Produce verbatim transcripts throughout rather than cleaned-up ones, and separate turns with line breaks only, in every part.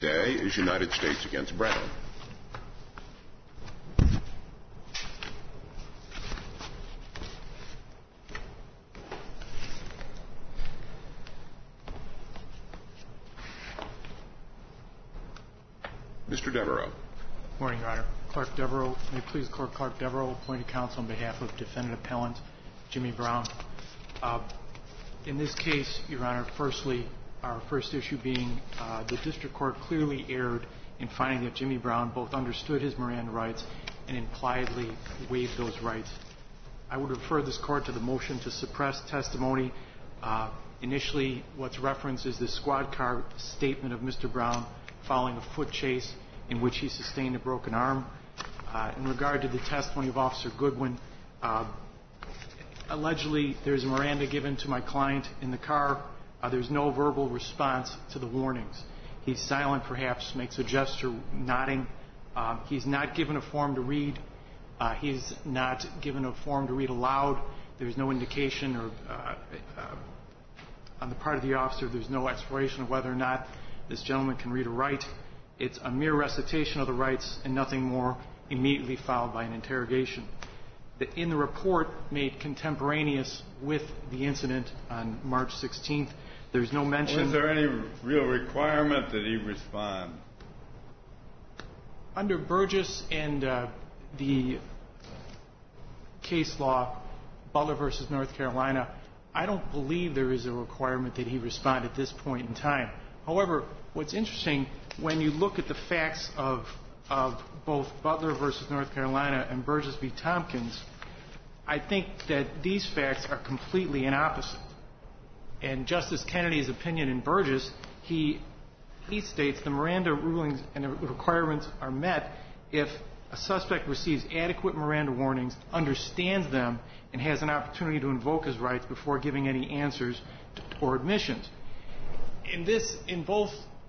day is United States against Brown. Mister Devereaux.
Morning, Your Honor. Clark Devereaux. May it please the Court, Clark Devereaux, appointed counsel on behalf of defendant appellant Jimmy Brown. Uh, in this case, Your Honor, firstly, our first issue being uh, the district court clearly erred in finding that Jimmy Brown both understood his Miranda rights and impliedly waived those rights. I would refer this court to the motion to suppress testimony. Uh, initially, what's referenced is the squad car statement of Mister Brown following a foot chase in which he sustained a broken arm. Uh, in regard to the testimony of Officer Goodwin, uh, allegedly there's a Miranda given to my client in the car. Uh, there's no verbal response to the warnings. He's silent, perhaps makes a gesture, nodding. Uh, he's not given a form to read. Uh, he's not given a form to read aloud. There's no indication or uh, uh, on the part of the officer, there's no exploration of whether or not this gentleman can read or write. It's a mere recitation of the rights and nothing more, immediately followed by an interrogation. In the report made contemporaneous with the incident on March sixteenth, there's no mention...
Was there any real requirement that he respond?
Under Burgess and uh, the case law, Butler versus North Carolina, I don't believe there is a requirement that he respond at this point in time. However, what's interesting, when you look at the facts of, of both Butler versus North Carolina and Burgess v. Tompkins, I think that these facts are completely an opposite. And Justice Kennedy's opinion in Burgess, he, he states the Miranda rulings and the requirements are met if a suspect receives adequate Miranda warnings, understands them, and has an opportunity to invoke his rights before giving any answers to, or admissions. In this, in both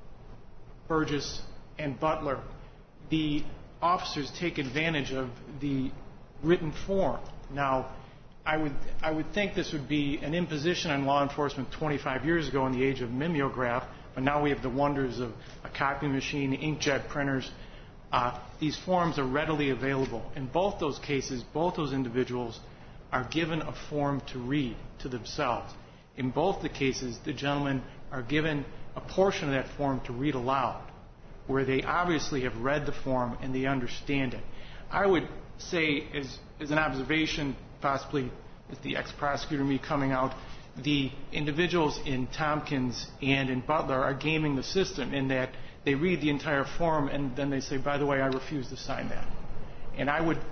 Burgess and Butler, the officers take advantage of the written form. Now, I would I would think this would be an imposition on law enforcement twenty-five years ago in the age of mimeograph, but now we have the wonders of a copy machine, inkjet printers. Uh, these forms are readily available. In both those cases, both those individuals are given a form to read to themselves. In both the cases, the gentlemen are given a portion of that form to read aloud, where they obviously have read the form and they understand it. I would say, as, as an observation, possibly as the ex-prosecutor me coming out, the individuals in Tompkins and in Butler are gaming the system in that they read the entire form and then they say, by the way, I refuse to sign that. And I would,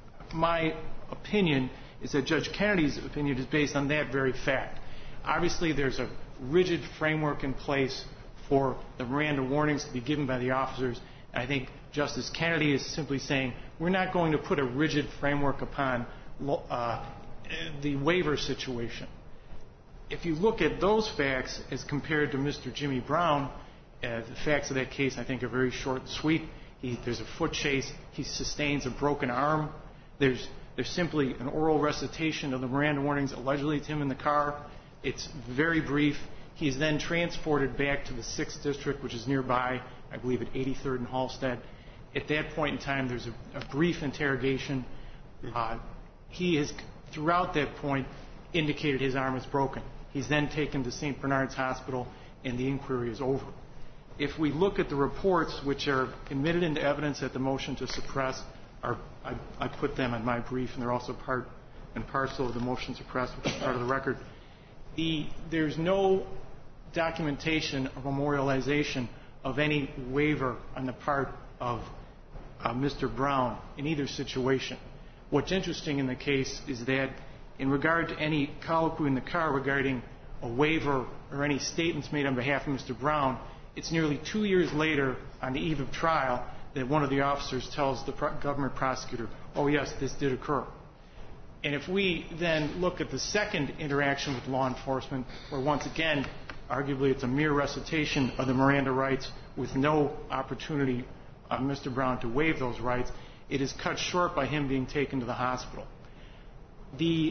my opinion is that Judge Kennedy's opinion is based on that very fact. Obviously, there's a rigid framework in place for the Miranda warnings to be given by the officers. And I think Justice Kennedy is simply saying, we're not going to put a rigid framework upon uh, the waiver situation. If you look at those facts as compared to Mister Jimmy Brown, uh, the facts of that case, I think, are very short and sweet. He, there's a foot chase. He sustains a broken arm. There's, there's simply an oral recitation of the Miranda warnings allegedly to him in the car. It's very brief. He is then transported back to the sixth District, which is nearby, I believe at eighty-third and Halstead. At that point in time, there's a, a brief interrogation. Uh, he has, throughout that point, indicated his arm is broken. He's then taken to Saint Bernard's Hospital, and the inquiry is over. If we look at the reports, which are admitted into evidence at the motion to suppress, are, I, I put them in my brief, and they're also part and parcel of the motion to suppress, which is part of the record. The, there's no documentation or memorialization of any waiver on the part of uh, Mister Brown in either situation. What's interesting in the case is that in regard to any colloquy in the car regarding a waiver or any statements made on behalf of Mister Brown, it's nearly two years later on the eve of trial that one of the officers tells the pro- government prosecutor, oh, yes, this did occur. And if we then look at the second interaction with law enforcement, where once again, arguably it's a mere recitation of the Miranda rights with no opportunity of Mister Brown to waive those rights, it is cut short by him being taken to the hospital. The,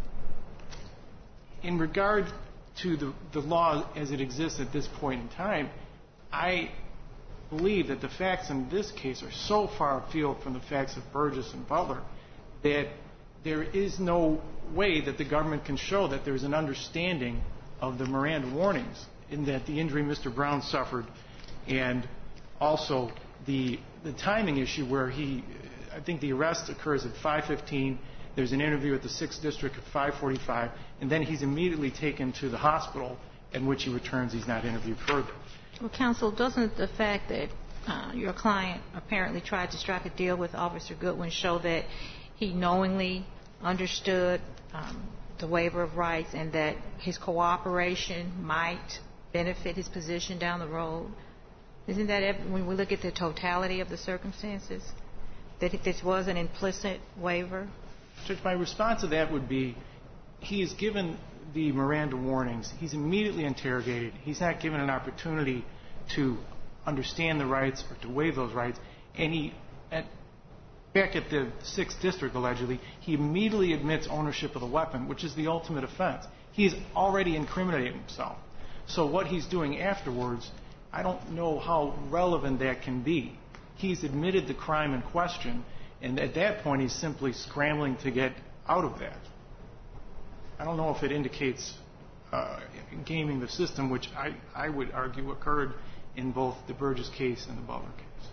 in regard to the, the law as it exists at this point in time, I believe that the facts in this case are so far afield from the facts of Burgess and Butler that there is no way that the government can show that there's an understanding of the Miranda warnings in that the injury Mister Brown suffered, and also the the timing issue where he, I think the arrest occurs at five fifteen, there's an interview at the sixth District at five forty-five, and then he's immediately taken to the hospital, in which he returns. He's not interviewed further.
Well, counsel, doesn't the fact that uh, your client apparently tried to strike a deal with Officer Goodwin show that he knowingly understood um, the waiver of rights and that his cooperation might benefit his position down the road? Isn't that, when we look at the totality of the circumstances, that this was an implicit waiver?
Judge, my response to that would be he is given the Miranda warnings. He's immediately interrogated. He's not given an opportunity to understand the rights or to waive those rights. And he, at, back at the sixth District, allegedly, he immediately admits ownership of the weapon, which is the ultimate offense. He's already incriminated himself. So what he's doing afterwards, I don't know how relevant that can be. He's admitted the crime in question, and at that point he's simply scrambling to get out of that. I don't know if it indicates uh, gaming the system, which I, I would argue occurred in both the Burgess case and the Butler case.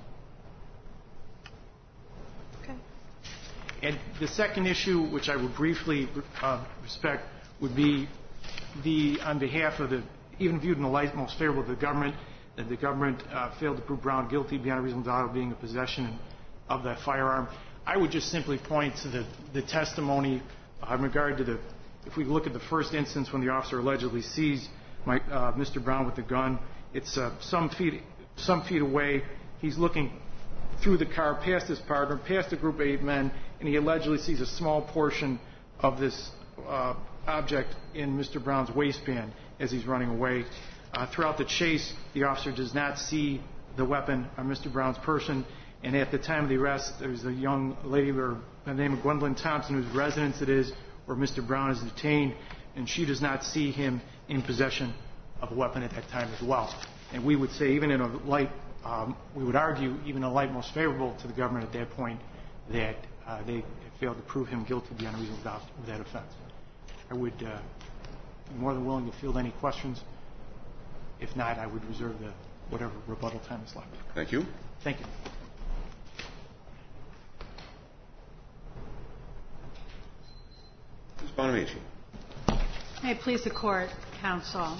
Okay.
And the second issue, which I would briefly uh, respect, would be the, on behalf of the, even viewed in the light most favorable to the government, that the government uh, failed to prove Brown guilty beyond a reasonable doubt of being in possession of that firearm. I would just simply point to the, the testimony uh, in regard to the, if we look at the first instance when the officer allegedly sees my, uh, Mister Brown with the gun, it's uh, some feet some feet away. He's looking through the car past his partner, past a group of eight men, and he allegedly sees a small portion of this uh, object in Mister Brown's waistband as he's running away. Uh, throughout the chase, the officer does not see the weapon on Mister Brown's person, and at the time of the arrest, there's a young lady by the name of Gwendolyn Thompson, whose residence it is, where Mister Brown is detained, and she does not see him in possession of a weapon at that time as well. And we would say, even in a light, um, we would argue, even in a light most favorable to the government at that point, that uh, they failed to prove him guilty beyond a reasonable doubt of that offense. I would uh, be more than willing to field any questions. If not, I would reserve the whatever rebuttal time is left.
Thank you.
Thank you.
Miz Bonamici.
May it please the Court, Counsel.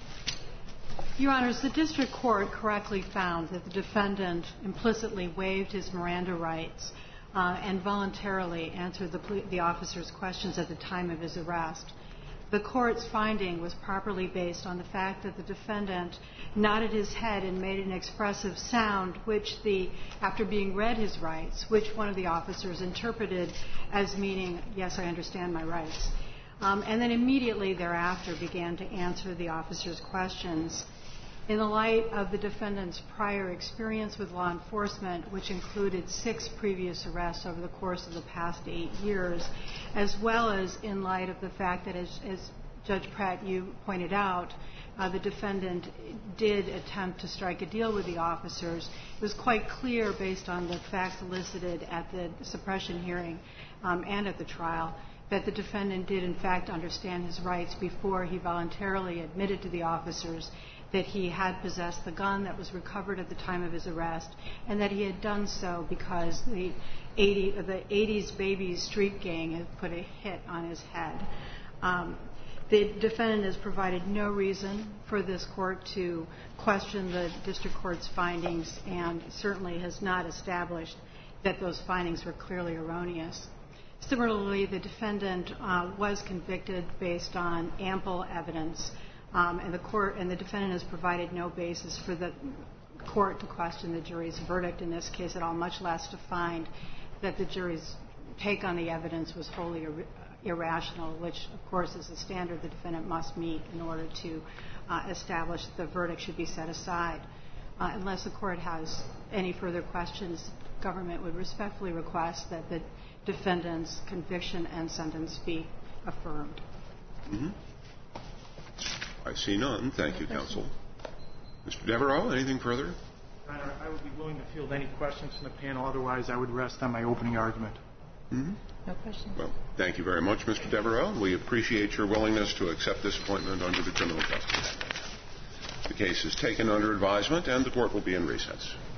Your Honors, the District Court correctly found that the defendant implicitly waived his Miranda rights uh, and voluntarily answered the, the officer's questions at the time of his arrest. The Court's finding was properly based on the fact that the defendant nodded his head and made an expressive sound, which the, after being read his rights, which one of the officers interpreted as meaning, yes, I understand my rights. Um, and then immediately thereafter began to answer the officer's questions. In the light of the defendant's prior experience with law enforcement, which included six previous arrests over the course of the past eight years, as well as in light of the fact that, as, as Judge Pratt, you pointed out, uh, the defendant did attempt to strike a deal with the officers, it was quite clear, based on the facts elicited at the suppression hearing um, and at the trial, that the defendant did in fact understand his rights before he voluntarily admitted to the officers that he had possessed the gun that was recovered at the time of his arrest, and that he had done so because the, eighty, the eighties babies street gang had put a hit on his head. Um, the defendant has provided no reason for this court to question the district court's findings, and certainly has not established that those findings were clearly erroneous. Similarly, the defendant uh, was convicted based on ample evidence, um, and the court and the defendant has provided no basis for the court to question the jury's verdict in this case at all, much less to find that the jury's take on the evidence was wholly ir- irrational, which, of course, is the standard the defendant must meet in order to uh, establish that the verdict should be set aside. Uh, unless the court has any further questions, the government would respectfully request that the defendant's conviction and sentence be affirmed.
Mm-hmm. I see none. Thank you, counsel. Mister Devereaux, anything further?
Your Honor, I would to field any questions from the panel. Otherwise, I would rest on my opening argument.
Mm-hmm.
No questions.
Well, thank you very much, Mister Devereaux. We appreciate your willingness to accept this appointment under the Criminal Justice Act. The case is taken under advisement, and the court will be in recess.